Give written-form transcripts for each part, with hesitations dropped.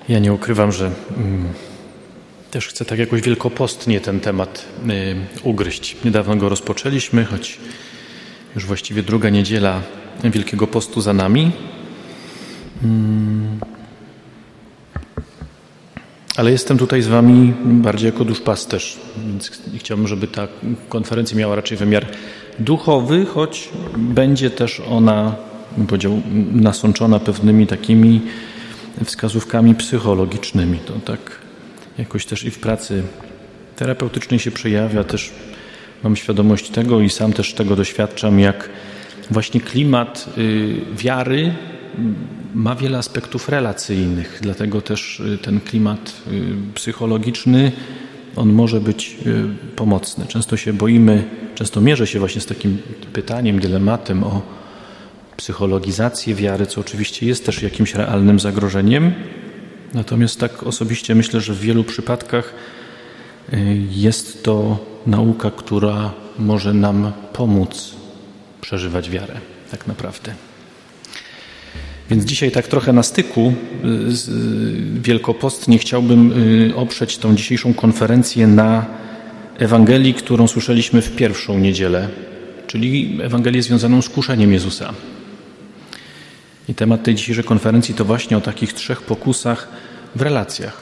Ja nie ukrywam, że też chcę tak jakoś wielkopostnie ten temat ugryźć. Niedawno go rozpoczęliśmy, choć już właściwie druga niedziela Wielkiego Postu za nami. Ale jestem tutaj z wami bardziej jako duszpasterz, więc chciałbym, żeby ta konferencja miała raczej wymiar duchowy, choć będzie też ona, bym powiedział, nasączona pewnymi takimi wskazówkami psychologicznymi. To tak jakoś też i w pracy terapeutycznej się przejawia. Też mam świadomość tego i sam też tego doświadczam, jak właśnie klimat wiary ma wiele aspektów relacyjnych. Dlatego też ten klimat psychologiczny, on może być pomocny. Często się boimy, często mierzę się właśnie z takim pytaniem, dylematem o psychologizację wiary, co oczywiście jest też jakimś realnym zagrożeniem. Natomiast tak osobiście myślę, że w wielu przypadkach jest to nauka, która może nam pomóc przeżywać wiarę tak naprawdę. Więc dzisiaj tak trochę na styku wielkopostnie chciałbym oprzeć tą dzisiejszą konferencję na Ewangelii, którą słyszeliśmy w pierwszą niedzielę, czyli Ewangelię związaną z kuszeniem Jezusa. I temat tej dzisiejszej konferencji to właśnie o takich 3 pokusach w relacjach.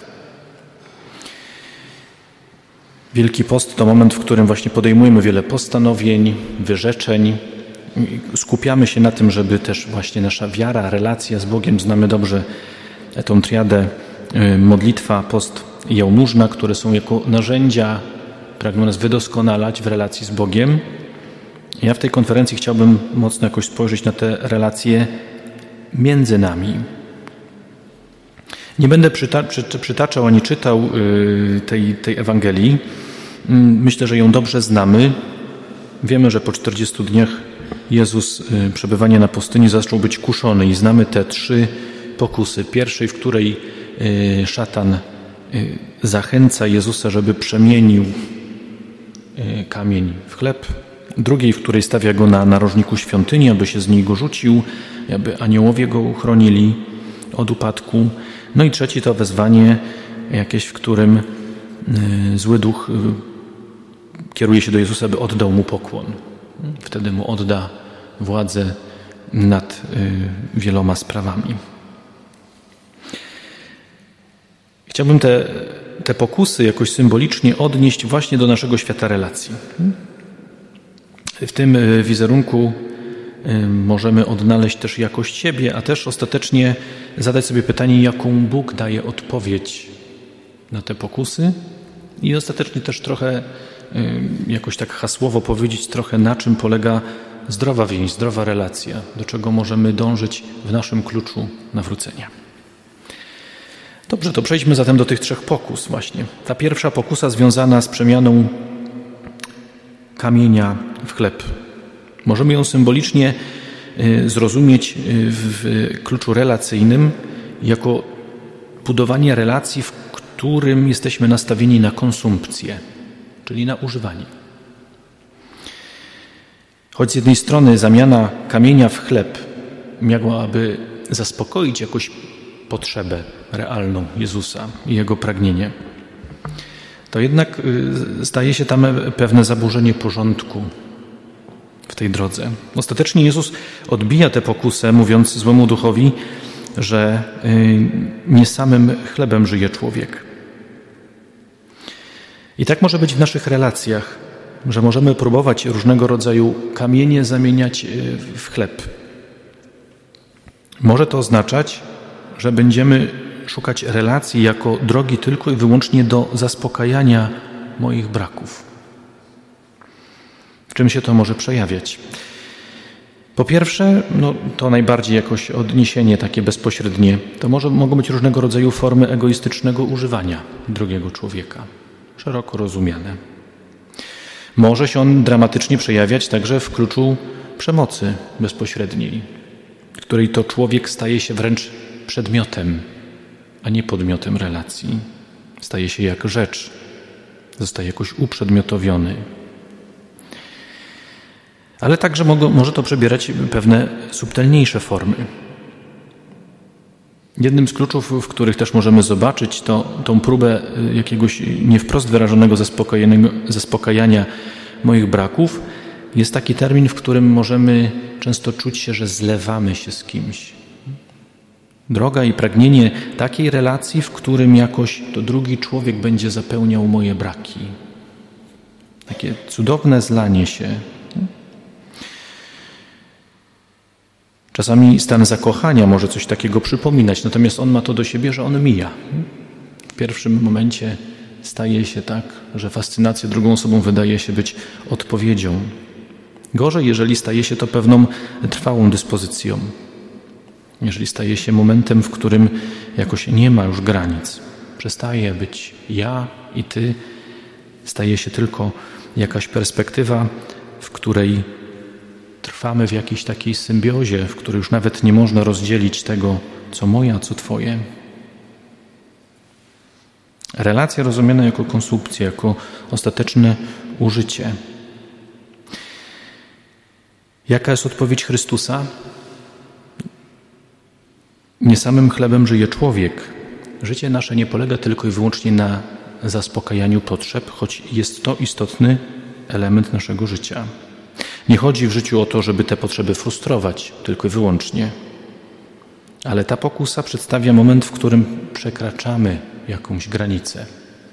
Wielki Post to moment, w którym właśnie podejmujemy wiele postanowień, wyrzeczeń. Skupiamy się na tym, żeby też właśnie nasza wiara, relacja z Bogiem, znamy dobrze tą triadę modlitwa, post i jałmużna, które są jako narzędzia, pragną nas wydoskonalać w relacji z Bogiem. Ja w tej konferencji chciałbym mocno jakoś spojrzeć na te relacje między nami. Nie będę przytaczał ani czytał tej Ewangelii. Myślę, że ją dobrze znamy. Wiemy, że po 40 dniach Jezus przebywania na pustyni zaczął być kuszony i znamy te 3 pokusy. Pierwszej, w której szatan zachęca Jezusa, żeby przemienił kamień w chleb. Drugiej, w której stawia go na narożniku świątyni, aby się z niej go rzucił, aby aniołowie go uchronili od upadku. No i trzeci to wezwanie jakieś, w którym zły duch kieruje się do Jezusa, by oddał mu pokłon. Wtedy mu odda władzę nad wieloma sprawami. Chciałbym te pokusy jakoś symbolicznie odnieść właśnie do naszego świata relacji. W tym wizerunku możemy odnaleźć też jakość siebie, a też ostatecznie zadać sobie pytanie, jaką Bóg daje odpowiedź na te pokusy i ostatecznie też trochę jakoś tak hasłowo powiedzieć trochę, na czym polega zdrowa więź, zdrowa relacja, do czego możemy dążyć w naszym kluczu nawrócenia. Dobrze, to przejdźmy zatem do tych 3 pokus właśnie. Ta pierwsza pokusa związana z przemianą kamienia w chleb. Możemy ją symbolicznie zrozumieć w kluczu relacyjnym jako budowanie relacji, w którym jesteśmy nastawieni na konsumpcję, czyli na używanie. Choć z jednej strony zamiana kamienia w chleb miałaby zaspokoić jakąś potrzebę realną Jezusa i Jego pragnienie, to jednak staje się tam pewne zaburzenie porządku w tej drodze. Ostatecznie Jezus odbija tę pokusę, mówiąc złemu duchowi, że nie samym chlebem żyje człowiek. I tak może być w naszych relacjach, że możemy próbować różnego rodzaju kamienie zamieniać w chleb. Może to oznaczać, że będziemy szukać relacji jako drogi tylko i wyłącznie do zaspokajania moich braków. W czym się to może przejawiać? Po pierwsze, to najbardziej jakoś odniesienie takie bezpośrednie, to mogą być różnego rodzaju formy egoistycznego używania drugiego człowieka, szeroko rozumiane. Może się on dramatycznie przejawiać także w kluczu przemocy bezpośredniej, w której to człowiek staje się wręcz przedmiotem, a nie podmiotem relacji. Staje się jak rzecz, zostaje jakoś uprzedmiotowiony. Ale także może to przybierać pewne subtelniejsze formy. Jednym z kluczów, w których też możemy zobaczyć tą próbę jakiegoś nie wprost wyrażonego zaspokajania moich braków, jest taki termin, w którym możemy często czuć się, że zlewamy się z kimś. Droga i pragnienie takiej relacji, w którym jakoś to drugi człowiek będzie zapełniał moje braki. Takie cudowne zlanie się. Czasami stan zakochania może coś takiego przypominać, natomiast on ma to do siebie, że on mija. W pierwszym momencie staje się tak, że fascynacja drugą osobą wydaje się być odpowiedzią. Gorzej, jeżeli staje się to pewną trwałą dyspozycją. Jeżeli staje się momentem, w którym jakoś nie ma już granic. Przestaje być ja i ty. Staje się tylko jakaś perspektywa, w której trwamy w jakiejś takiej symbiozie, w której już nawet nie można rozdzielić tego, co moje, a co twoje. Relacja rozumiana jako konsumpcja, jako ostateczne użycie. Jaka jest odpowiedź Chrystusa? Nie samym chlebem żyje człowiek. Życie nasze nie polega tylko i wyłącznie na zaspokajaniu potrzeb, choć jest to istotny element naszego życia. Nie chodzi w życiu o to, żeby te potrzeby frustrować, tylko i wyłącznie. Ale ta pokusa przedstawia moment, w którym przekraczamy jakąś granicę.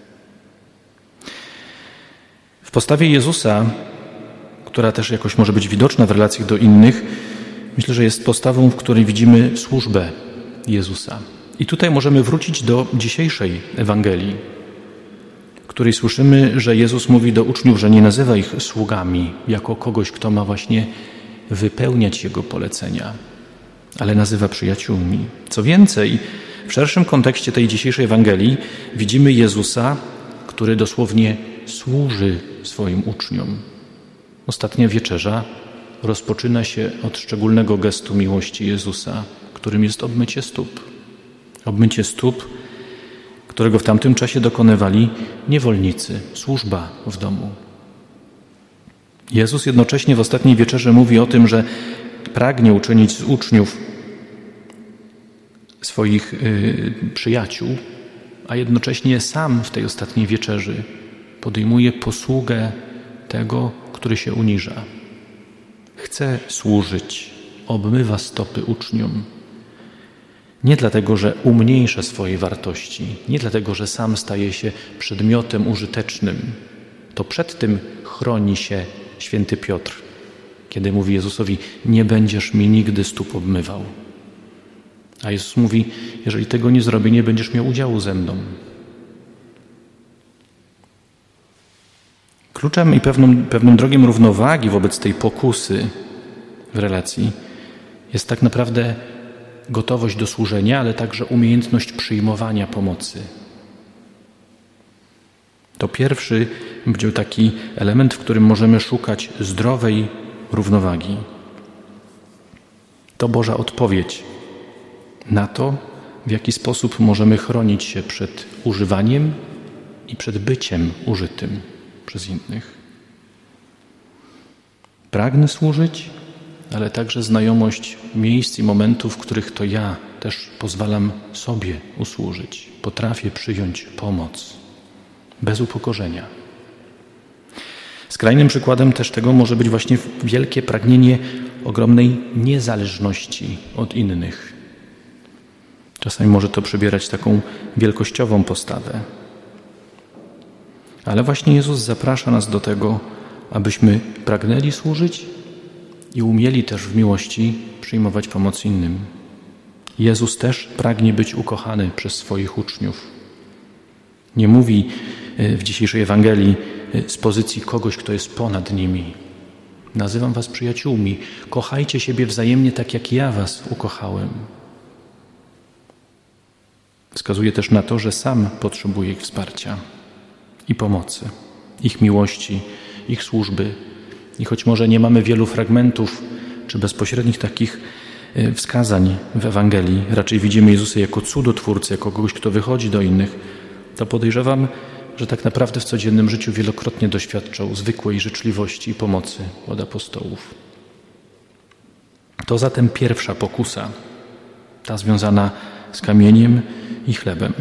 W postawie Jezusa, która też jakoś może być widoczna w relacjach do innych, myślę, że jest postawą, w której widzimy służbę Jezusa. I tutaj możemy wrócić do dzisiejszej Ewangelii, w której słyszymy, że Jezus mówi do uczniów, że nie nazywa ich sługami, jako kogoś, kto ma właśnie wypełniać Jego polecenia, ale nazywa przyjaciółmi. Co więcej, w szerszym kontekście tej dzisiejszej Ewangelii widzimy Jezusa, który dosłownie służy swoim uczniom. Ostatnia wieczerza rozpoczyna się od szczególnego gestu miłości Jezusa, którym jest obmycie stóp. Obmycie stóp, którego w tamtym czasie dokonywali niewolnicy, służba w domu. Jezus jednocześnie w ostatniej wieczerze mówi o tym, że pragnie uczynić z uczniów swoich przyjaciół, a jednocześnie sam w tej ostatniej wieczerzy podejmuje posługę tego, który się uniża. Chce służyć, obmywa stopy uczniom. Nie dlatego, że umniejsza swoje wartości, nie dlatego, że sam staje się przedmiotem użytecznym. To przed tym chroni się święty Piotr, kiedy mówi Jezusowi: nie będziesz mi nigdy stóp obmywał. A Jezus mówi: jeżeli tego nie zrobię, nie będziesz miał udziału ze mną. Kluczem i pewnym drogiem równowagi wobec tej pokusy w relacji jest tak naprawdę gotowość do służenia, ale także umiejętność przyjmowania pomocy. To pierwszy będzie taki element, w którym możemy szukać zdrowej równowagi. To Boża odpowiedź na to, w jaki sposób możemy chronić się przed używaniem i przed byciem użytym przez innych. Pragnę służyć, ale także znajomość miejsc i momentów, w których to ja też pozwalam sobie usłużyć. Potrafię przyjąć pomoc bez upokorzenia. Skrajnym przykładem też tego może być właśnie wielkie pragnienie ogromnej niezależności od innych. Czasami może to przybierać taką wielkościową postawę. Ale właśnie Jezus zaprasza nas do tego, abyśmy pragnęli służyć i umieli też w miłości przyjmować pomoc innym. Jezus też pragnie być ukochany przez swoich uczniów. Nie mówi w dzisiejszej Ewangelii z pozycji kogoś, kto jest ponad nimi. Nazywam was przyjaciółmi. Kochajcie siebie wzajemnie tak, jak ja was ukochałem. Wskazuje też na to, że sam potrzebuje ich wsparcia i pomocy, ich miłości, ich służby. I choć może nie mamy wielu fragmentów czy bezpośrednich takich wskazań w Ewangelii, raczej widzimy Jezusa jako cudotwórcę, jako kogoś, kto wychodzi do innych, to podejrzewam, że tak naprawdę w codziennym życiu wielokrotnie doświadczał zwykłej życzliwości i pomocy od apostołów. To zatem pierwsza pokusa, ta związana z kamieniem i chlebem.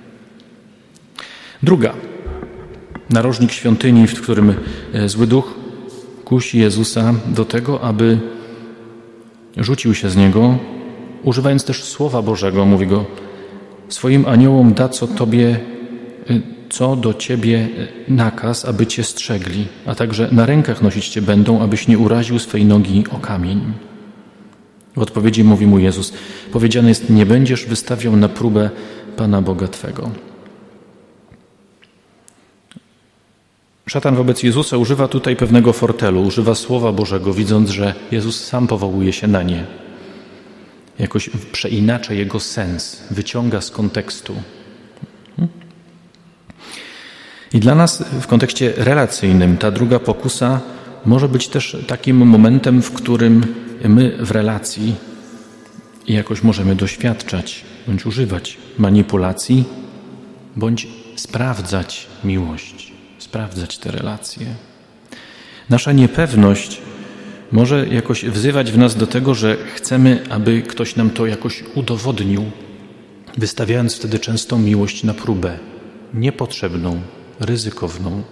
Druga. Narożnik świątyni, w którym zły duch kusi Jezusa do tego, aby rzucił się z niego, używając też Słowa Bożego. Mówi go: swoim aniołom da co do ciebie nakaz, aby cię strzegli, a także na rękach nosić cię będą, abyś nie uraził swej nogi o kamień. W odpowiedzi mówi mu Jezus: powiedziane jest, nie będziesz wystawiał na próbę Pana Boga twego. Szatan wobec Jezusa używa tutaj pewnego fortelu, używa Słowa Bożego, widząc, że Jezus sam powołuje się na nie. Jakoś przeinacza jego sens, wyciąga z kontekstu. I dla nas w kontekście relacyjnym ta druga pokusa może być też takim momentem, w którym my w relacji jakoś możemy doświadczać bądź używać manipulacji, bądź sprawdzać miłość, sprawdzać te relacje. Nasza niepewność może jakoś wzywać w nas do tego, że chcemy, aby ktoś nam to jakoś udowodnił, wystawiając wtedy często miłość na próbę, niepotrzebną, ryzykowną.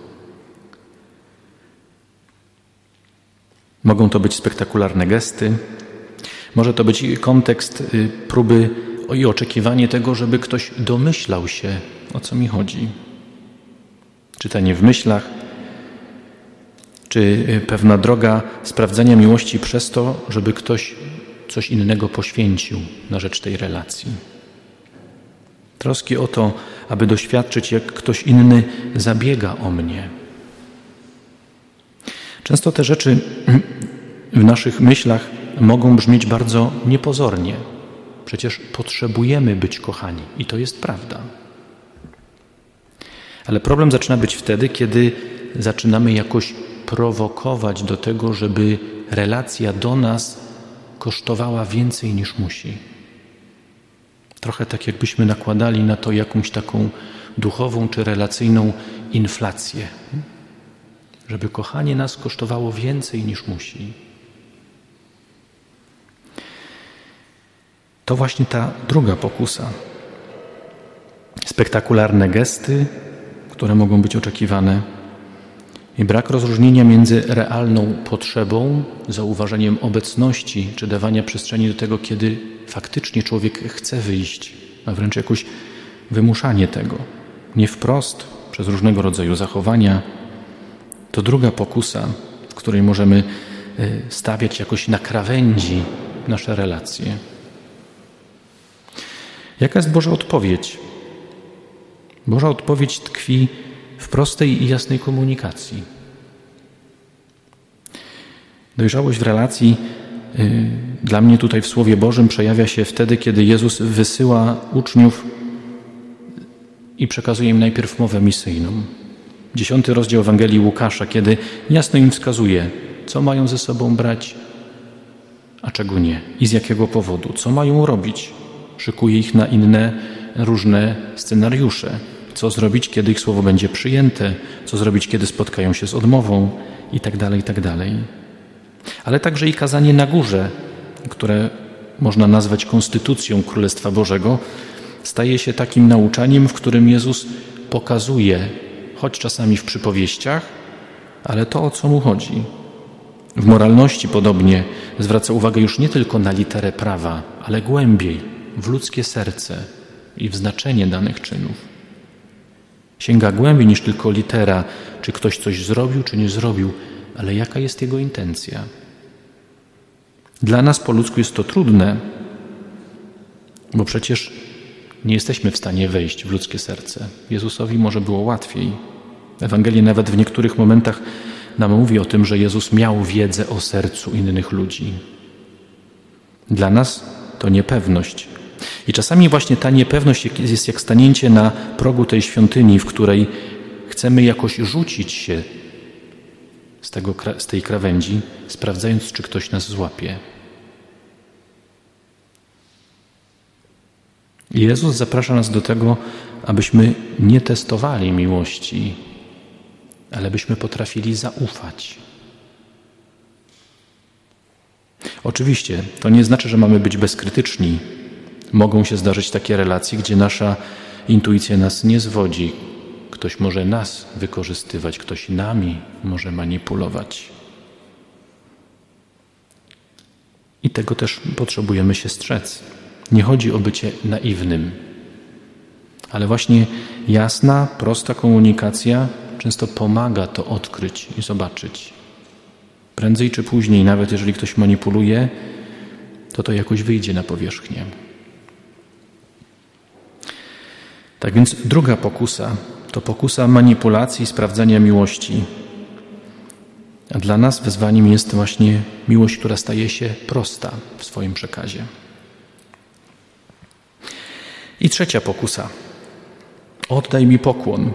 Mogą to być spektakularne gesty, może to być kontekst próby i oczekiwanie tego, żeby ktoś domyślał się, o co mi chodzi. Czytanie w myślach, czy pewna droga sprawdzania miłości przez to, żeby ktoś coś innego poświęcił na rzecz tej relacji. Troski o to, aby doświadczyć, jak ktoś inny zabiega o mnie. Często te rzeczy w naszych myślach mogą brzmieć bardzo niepozornie. Przecież potrzebujemy być kochani i to jest prawda. Ale problem zaczyna być wtedy, kiedy zaczynamy jakoś prowokować do tego, żeby relacja do nas kosztowała więcej niż musi. Trochę tak, jakbyśmy nakładali na to jakąś taką duchową czy relacyjną inflację. Żeby kochanie nas kosztowało więcej niż musi. To właśnie ta druga pokusa. Spektakularne gesty, które mogą być oczekiwane, i brak rozróżnienia między realną potrzebą, zauważeniem obecności czy dawania przestrzeni do tego, kiedy faktycznie człowiek chce wyjść, a wręcz jakoś wymuszanie tego. Nie wprost, przez różnego rodzaju zachowania. To druga pokusa, w której możemy stawiać jakoś na krawędzi nasze relacje. Jaka jest Boża odpowiedź? Boża odpowiedź tkwi w prostej i jasnej komunikacji. Dojrzałość w relacji dla mnie tutaj w Słowie Bożym przejawia się wtedy, kiedy Jezus wysyła uczniów i przekazuje im najpierw mowę misyjną. 10 rozdział Ewangelii Łukasza, kiedy jasno im wskazuje, co mają ze sobą brać, a czego nie i z jakiego powodu, co mają robić. Szykuje ich na inne, różne scenariusze. Co zrobić, kiedy ich słowo będzie przyjęte, co zrobić, kiedy spotkają się z odmową i tak dalej, i tak dalej. Ale także i kazanie na górze, które można nazwać konstytucją Królestwa Bożego, staje się takim nauczaniem, w którym Jezus pokazuje, choć czasami w przypowieściach, ale to, o co mu chodzi. W moralności podobnie zwraca uwagę już nie tylko na literę prawa, ale głębiej, w ludzkie serce i w znaczenie danych czynów. Sięga głębiej niż tylko litera, czy ktoś coś zrobił, czy nie zrobił, ale jaka jest jego intencja. Dla nas po ludzku jest to trudne, bo przecież nie jesteśmy w stanie wejść w ludzkie serce. Jezusowi może było łatwiej. Ewangelia nawet w niektórych momentach nam mówi o tym, że Jezus miał wiedzę o sercu innych ludzi. Dla nas to niepewność. I czasami właśnie ta niepewność jest jak stanięcie na progu tej świątyni, w której chcemy jakoś rzucić się z tej krawędzi, sprawdzając, czy ktoś nas złapie. I Jezus zaprasza nas do tego, abyśmy nie testowali miłości, ale byśmy potrafili zaufać. Oczywiście, to nie znaczy, że mamy być bezkrytyczni, Mogą się zdarzyć takie relacje, gdzie nasza intuicja nas nie zwodzi. Ktoś może nas wykorzystywać, ktoś nami może manipulować. I tego też potrzebujemy się strzec. Nie chodzi o bycie naiwnym, ale właśnie jasna, prosta komunikacja często pomaga to odkryć i zobaczyć. Prędzej czy później, nawet jeżeli ktoś manipuluje, to jakoś wyjdzie na powierzchnię. Tak więc druga pokusa to pokusa manipulacji, sprawdzania miłości. A dla nas wyzwaniem jest właśnie miłość, która staje się prosta w swoim przekazie. I trzecia pokusa. Oddaj mi pokłon.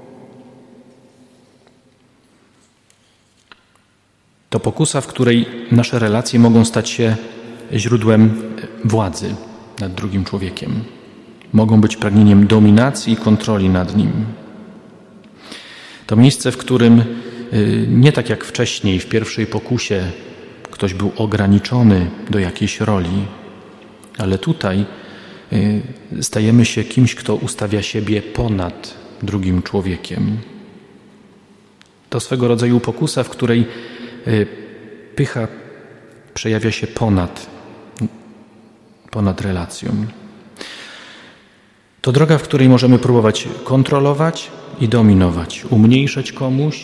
To pokusa, w której nasze relacje mogą stać się źródłem władzy nad drugim człowiekiem. Mogą być pragnieniem dominacji i kontroli nad nim. To miejsce, w którym nie tak jak wcześniej w pierwszej pokusie ktoś był ograniczony do jakiejś roli, ale tutaj stajemy się kimś, kto ustawia siebie ponad drugim człowiekiem. To swego rodzaju pokusa, w której pycha przejawia się ponad relacją. To droga, w której możemy próbować kontrolować i dominować, umniejszać komuś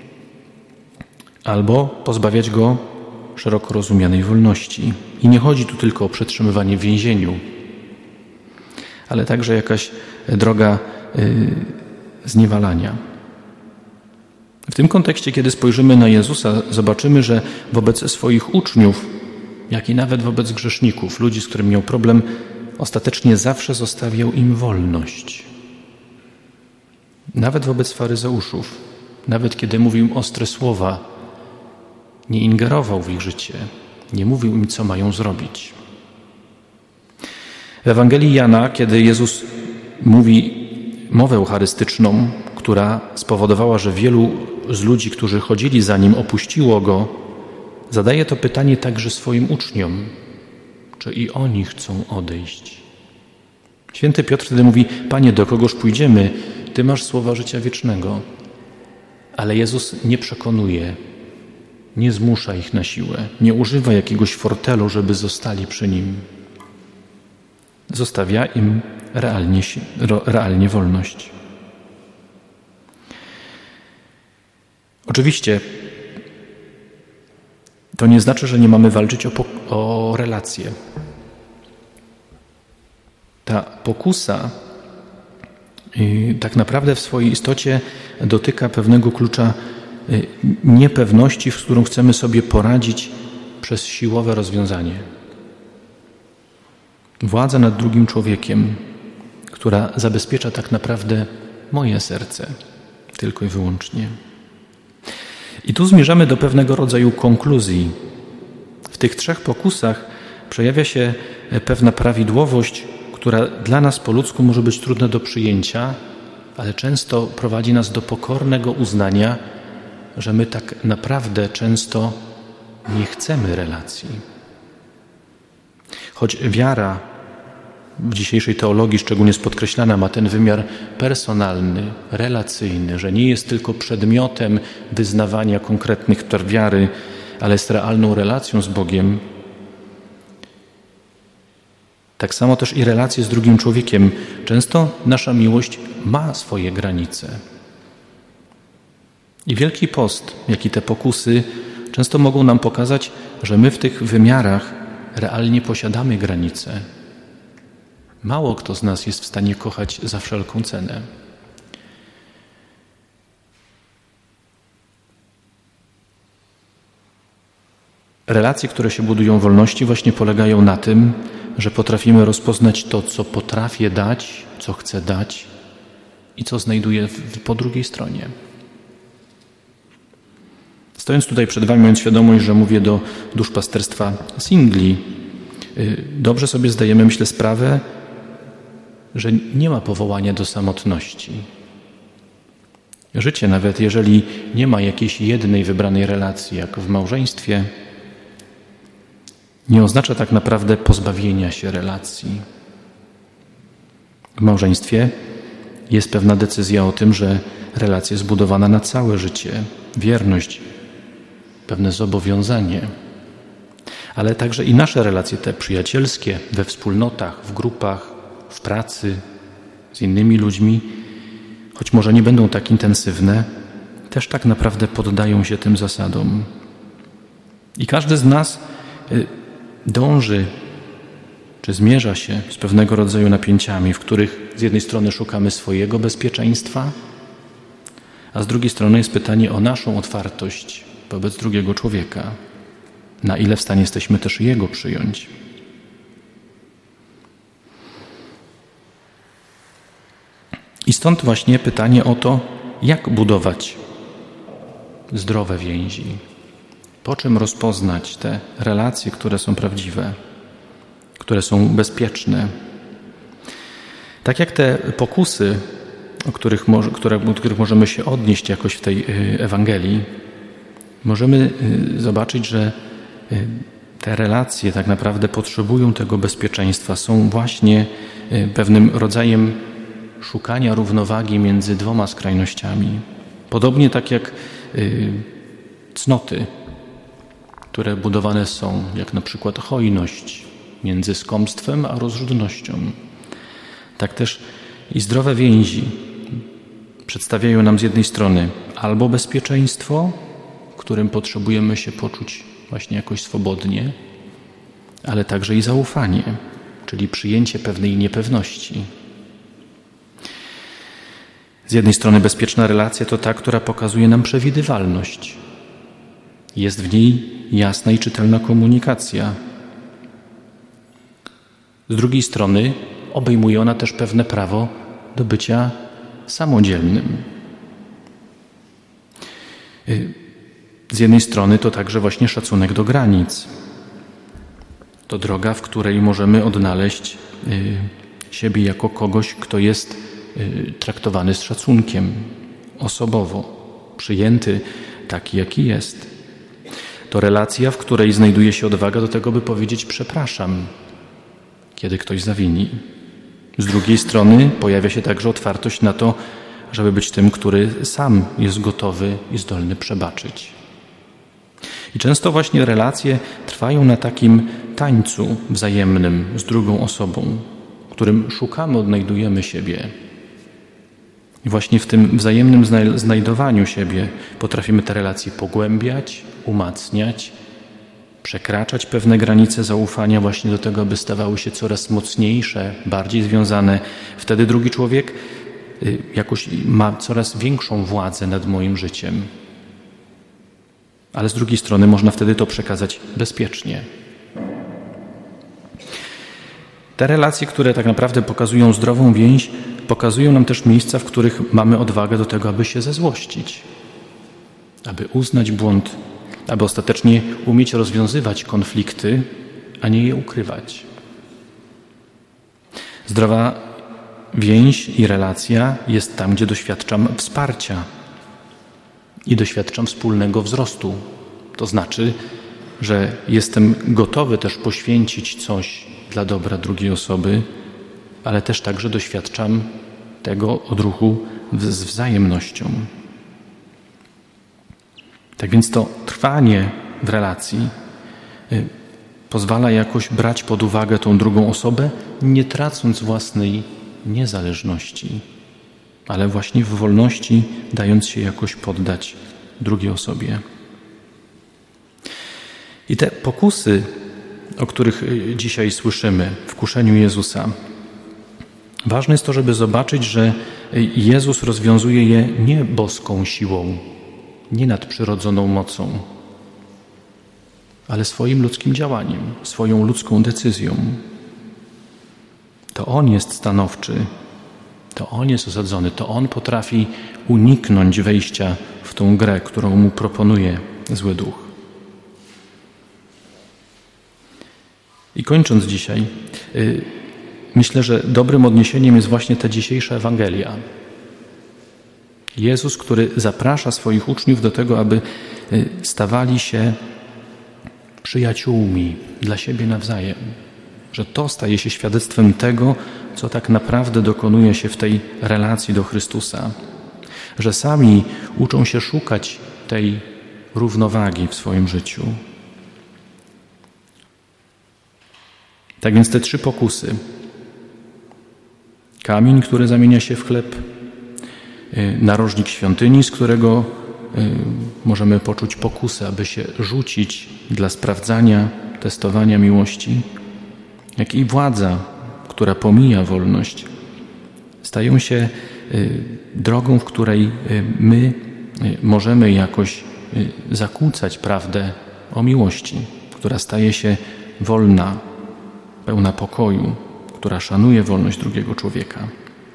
albo pozbawiać go szeroko rozumianej wolności. I nie chodzi tu tylko o przetrzymywanie w więzieniu, ale także jakaś droga zniewalania. W tym kontekście, kiedy spojrzymy na Jezusa, zobaczymy, że wobec swoich uczniów, jak i nawet wobec grzeszników, ludzi, z którymi miał problem, ostatecznie zawsze zostawiał im wolność. Nawet wobec faryzeuszów, nawet kiedy mówił im ostre słowa, nie ingerował w ich życie, nie mówił im, co mają zrobić. W Ewangelii Jana, kiedy Jezus mówi mowę eucharystyczną, która spowodowała, że wielu z ludzi, którzy chodzili za Nim, opuściło Go, zadaje to pytanie także swoim uczniom. Czy i oni chcą odejść? Święty Piotr wtedy mówi: Panie, do kogoż pójdziemy? Ty masz słowa życia wiecznego. Ale Jezus nie przekonuje, nie zmusza ich na siłę, nie używa jakiegoś fortelu, żeby zostali przy Nim. Zostawia im realnie wolność. Oczywiście to nie znaczy, że nie mamy walczyć o relacje. Ta pokusa tak naprawdę w swojej istocie dotyka pewnego klucza niepewności, z którą chcemy sobie poradzić przez siłowe rozwiązanie. Władza nad drugim człowiekiem, która zabezpiecza tak naprawdę moje serce tylko i wyłącznie. I tu zmierzamy do pewnego rodzaju konkluzji. W tych trzech pokusach przejawia się pewna prawidłowość, która dla nas po ludzku może być trudna do przyjęcia, ale często prowadzi nas do pokornego uznania, że my tak naprawdę często nie chcemy relacji. Choć wiara w dzisiejszej teologii szczególnie jest podkreślana, ma ten wymiar personalny, relacyjny, że nie jest tylko przedmiotem wyznawania konkretnych praw wiary, ale jest realną relacją z Bogiem. Tak samo też i relacje z drugim człowiekiem. Często nasza miłość ma swoje granice. I Wielki Post, jak i te pokusy często mogą nam pokazać, że my w tych wymiarach realnie posiadamy granice. Mało kto z nas jest w stanie kochać za wszelką cenę. Relacje, które się budują w wolności, właśnie polegają na tym, że potrafimy rozpoznać to, co potrafię dać, co chcę dać i co znajduję po drugiej stronie. Stojąc tutaj przed Wami, mając świadomość, że mówię do duszpasterstwa singli, dobrze sobie zdajemy, myślę, sprawę, że nie ma powołania do samotności. Życie, nawet jeżeli nie ma jakiejś jednej wybranej relacji, jak w małżeństwie, nie oznacza tak naprawdę pozbawienia się relacji. W małżeństwie jest pewna decyzja o tym, że relacja jest zbudowana na całe życie, wierność, pewne zobowiązanie, ale także i nasze relacje te przyjacielskie, we wspólnotach, w grupach, w pracy, z innymi ludźmi, choć może nie będą tak intensywne, też tak naprawdę poddają się tym zasadom. I każdy z nas dąży, czy zmierza się z pewnego rodzaju napięciami, w których z jednej strony szukamy swojego bezpieczeństwa, a z drugiej strony jest pytanie o naszą otwartość wobec drugiego człowieka. Na ile w stanie jesteśmy też jego przyjąć. I stąd właśnie pytanie o to, jak budować zdrowe więzi. Po czym rozpoznać te relacje, które są prawdziwe, które są bezpieczne. Tak jak te pokusy, do których możemy się odnieść jakoś w tej Ewangelii, możemy zobaczyć, że te relacje tak naprawdę potrzebują tego bezpieczeństwa, są właśnie pewnym rodzajem szukania równowagi między dwoma skrajnościami. Podobnie tak jak cnoty, które budowane są, jak na przykład hojność między skąpstwem a rozrzutnością. Tak też i zdrowe więzi przedstawiają nam z jednej strony albo bezpieczeństwo, w którym potrzebujemy się poczuć właśnie jakoś swobodnie, ale także i zaufanie, czyli przyjęcie pewnej niepewności. Z jednej strony bezpieczna relacja to ta, która pokazuje nam przewidywalność. Jest w niej jasna i czytelna komunikacja. Z drugiej strony obejmuje ona też pewne prawo do bycia samodzielnym. Z jednej strony to także właśnie szacunek do granic. To droga, w której możemy odnaleźć siebie jako kogoś, kto jest traktowany z szacunkiem, osobowo, przyjęty taki, jaki jest. To relacja, w której znajduje się odwaga do tego, by powiedzieć przepraszam, kiedy ktoś zawini. Z drugiej strony pojawia się także otwartość na to, żeby być tym, który sam jest gotowy i zdolny przebaczyć. I często właśnie relacje trwają na takim tańcu wzajemnym z drugą osobą, w którym szukamy, odnajdujemy siebie. I właśnie w tym wzajemnym znajdowaniu siebie potrafimy te relacje pogłębiać, umacniać, przekraczać pewne granice zaufania właśnie do tego, aby stawały się coraz mocniejsze, bardziej związane. Wtedy drugi człowiek jakoś ma coraz większą władzę nad moim życiem. Ale z drugiej strony można wtedy to przekazać bezpiecznie. Te relacje, które tak naprawdę pokazują zdrową więź, pokazują nam też miejsca, w których mamy odwagę do tego, aby się zezłościć, aby uznać błąd, aby ostatecznie umieć rozwiązywać konflikty, a nie je ukrywać. Zdrowa więź i relacja jest tam, gdzie doświadczam wsparcia i doświadczam wspólnego wzrostu. To znaczy, że jestem gotowy też poświęcić coś dla dobra drugiej osoby, ale też także doświadczam tego odruchu z wzajemnością. Tak więc to trwanie w relacji pozwala jakoś brać pod uwagę tą drugą osobę, nie tracąc własnej niezależności, ale właśnie w wolności dając się jakoś poddać drugiej osobie. I te pokusy, o których dzisiaj słyszymy w kuszeniu Jezusa, ważne jest to, żeby zobaczyć, że Jezus rozwiązuje je nie boską siłą, nie nadprzyrodzoną mocą, ale swoim ludzkim działaniem, swoją ludzką decyzją. To On jest stanowczy, to On jest osadzony, to On potrafi uniknąć wejścia w tą grę, którą Mu proponuje zły duch. I kończąc dzisiaj, myślę, że dobrym odniesieniem jest właśnie ta dzisiejsza Ewangelia. Jezus, który zaprasza swoich uczniów do tego, aby stawali się przyjaciółmi dla siebie nawzajem. Że to staje się świadectwem tego, co tak naprawdę dokonuje się w tej relacji do Chrystusa, że sami uczą się szukać tej równowagi w swoim życiu. Tak więc te 3 pokusy. Kamień, który zamienia się w chleb, narożnik świątyni, z którego możemy poczuć pokusę, aby się rzucić dla sprawdzania, testowania miłości, jak i władza, która pomija wolność, stają się drogą, w której my możemy jakoś zakłócać prawdę o miłości, która staje się wolna, pełna pokoju, która szanuje wolność drugiego człowieka.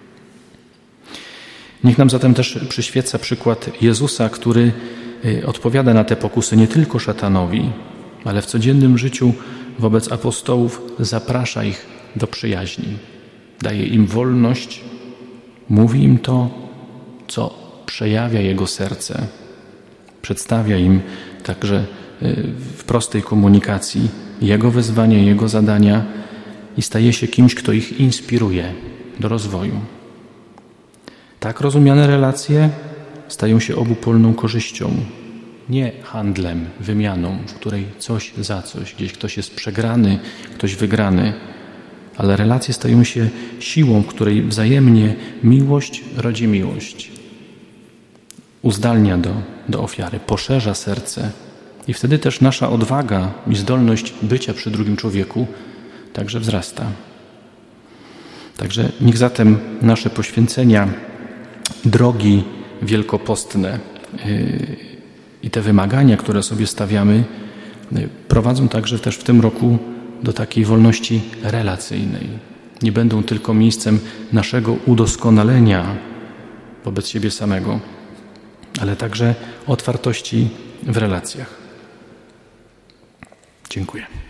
Niech nam zatem też przyświeca przykład Jezusa, który odpowiada na te pokusy nie tylko szatanowi, ale w codziennym życiu wobec apostołów zaprasza ich do przyjaźni. Daje im wolność, mówi im to, co przejawia Jego serce. Przedstawia im także w prostej komunikacji Jego wezwania, Jego zadania i staje się kimś, kto ich inspiruje do rozwoju. Tak rozumiane relacje stają się obopólną korzyścią, nie handlem, wymianą, w której coś za coś, gdzieś ktoś jest przegrany, ktoś wygrany, ale relacje stają się siłą, w której wzajemnie miłość rodzi miłość. Uzdalnia do ofiary, poszerza serce i wtedy też nasza odwaga i zdolność bycia przy drugim człowieku także wzrasta. Także niech zatem nasze poświęcenia, drogi wielkopostne i te wymagania, które sobie stawiamy, prowadzą także też w tym roku do takiej wolności relacyjnej. Nie będą tylko miejscem naszego udoskonalenia wobec siebie samego, ale także otwartości w relacjach. Dziękuję.